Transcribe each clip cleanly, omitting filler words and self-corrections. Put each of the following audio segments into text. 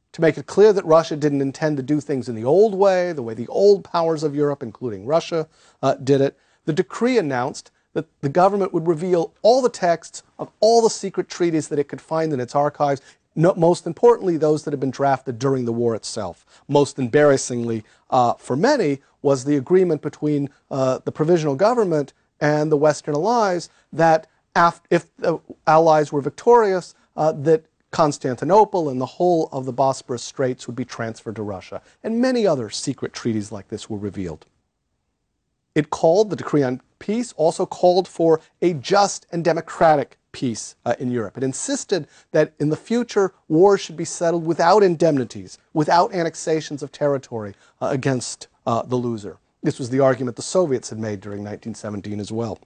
To make it clear that Russia didn't intend to do things in the old way, the way the old powers of Europe, including Russia, did it, the decree announced that the government would reveal all the texts of all the secret treaties that it could find in its archives, most importantly those that had been drafted during the war itself. Most embarrassingly for many was the agreement between the provisional government and the Western Allies that if the Allies were victorious, that Constantinople and the whole of the Bosporus Straits would be transferred to Russia. And many other secret treaties like this were revealed. It called, the Decree on Peace also called for a just and democratic peace in Europe. It insisted that in the future, wars should be settled without indemnities, without annexations of territory against the loser. This was the argument the Soviets had made during 1917 as well.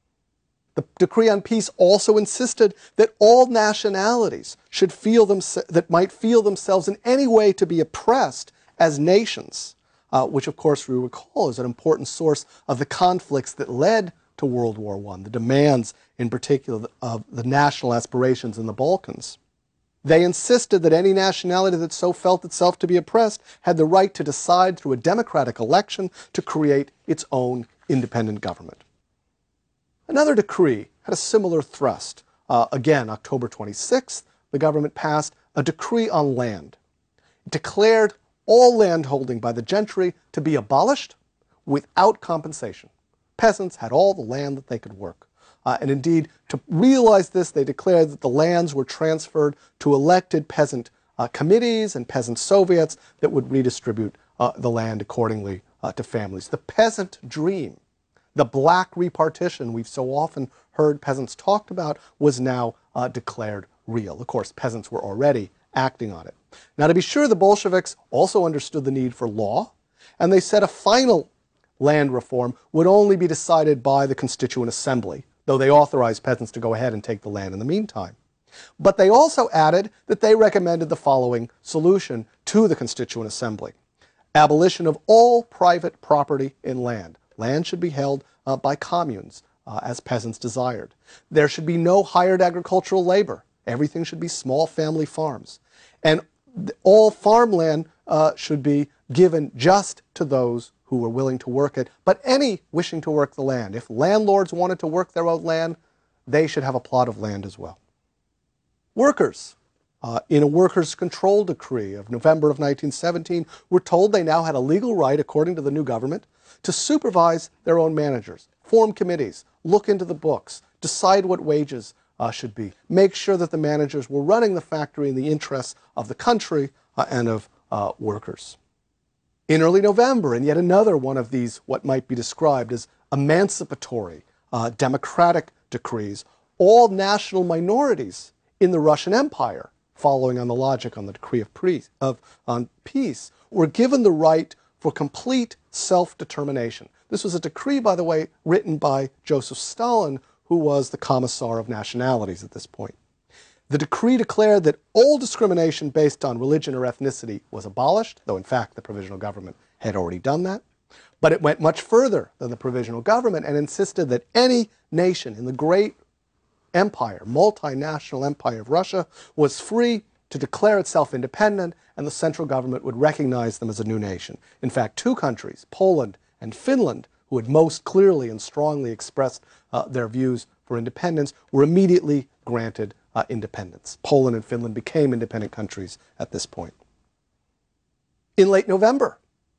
The Decree on Peace also insisted that all nationalities should that might feel themselves in any way to be oppressed as nations, which of course we recall is an important source of the conflicts that led to World War I, the demands in particular of the national aspirations in the Balkans. They insisted that any nationality that so felt itself to be oppressed had the right to decide through a democratic election to create its own independent government. Another decree had a similar thrust. Again, October 26th, the government passed a decree on land. It declared all landholding by the gentry to be abolished without compensation. Peasants had all the land that they could work. And indeed, to realize this, they declared that the lands were transferred to elected peasant committees and peasant soviets that would redistribute the land accordingly to families. The peasant dream, the black repartition we've so often heard peasants talked about, was now declared real. Of course, peasants were already acting on it. Now, to be sure, the Bolsheviks also understood the need for law, and they said a final land reform would only be decided by the Constituent Assembly, though they authorized peasants to go ahead and take the land in the meantime. But they also added that they recommended the following solution to the Constituent Assembly: abolition of all private property in land. Land should be held by communes, as peasants desired. There should be no hired agricultural labor. Everything should be small family farms. And all farmland should be given just to those who were willing to work it, but any wishing to work the land. If landlords wanted to work their own land, they should have a plot of land as well. Workers, in a workers' control decree of November of 1917, were told they now had a legal right, according to the new government, to supervise their own managers, form committees, look into the books, decide what wages should be, make sure that the managers were running the factory in the interests of the country and of workers. In early November, in yet another one of these what might be described as emancipatory democratic decrees, all national minorities in the Russian Empire, following on the logic on the Decree on Peace, were given the right for complete self-determination. This was a decree, by the way, written by Joseph Stalin, who was the Commissar of Nationalities at this point. The decree declared that all discrimination based on religion or ethnicity was abolished, though in fact the provisional government had already done that. But it went much further than the provisional government and insisted that any nation in the great empire, multinational empire of Russia, was free to declare itself independent, and the central government would recognize them as a new nation. In fact, two countries, Poland and Finland, who had most clearly and strongly expressed their views for independence, were immediately granted independence. Poland and Finland became independent countries at this point. In late November,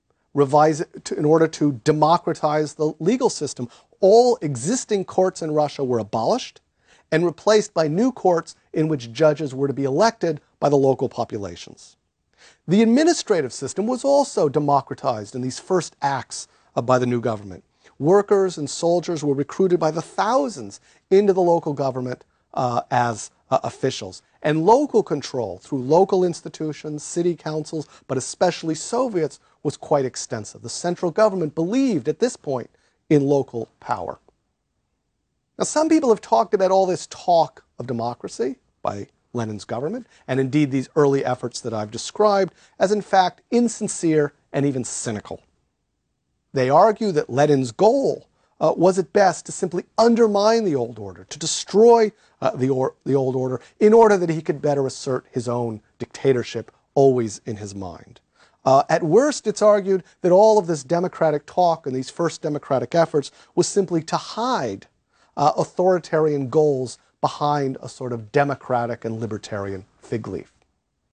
in order to democratize the legal system, all existing courts in Russia were abolished and replaced by new courts in which judges were to be elected by the local populations. The administrative system was also democratized in these first acts by the new government. Workers and soldiers were recruited by the thousands into the local government as officials. And local control through local institutions, city councils, but especially Soviets, was quite extensive. The central government believed at this point in local power. Now, some people have talked about all this talk of democracy by Lenin's government, and indeed these early efforts that I've described, as in fact insincere and even cynical. They argue that Lenin's goal was at best to simply undermine the old order, to destroy the old order, in order that he could better assert his own dictatorship always in his mind. At worst, it's argued that all of this democratic talk and these first democratic efforts was simply to hide authoritarian goals behind a sort of democratic and libertarian fig leaf.